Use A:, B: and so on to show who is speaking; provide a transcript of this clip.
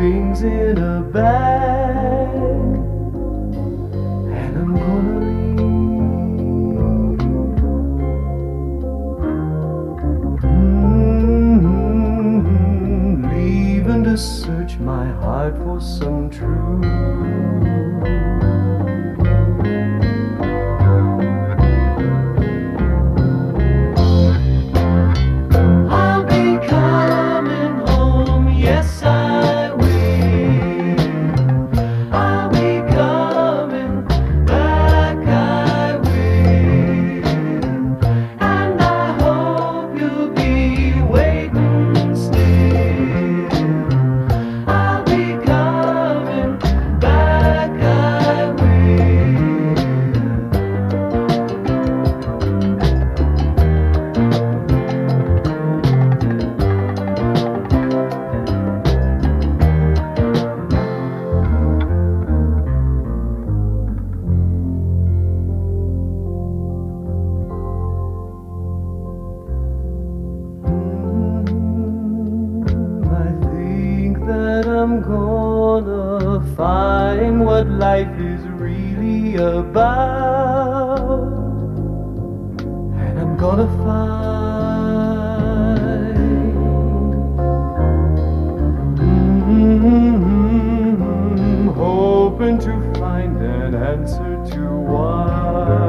A: things in a bag, and I'm gonna leave, leaving to search my heart for some truth. I'm gonna find what life is really about, and I'm gonna find, hoping to find an answer to why.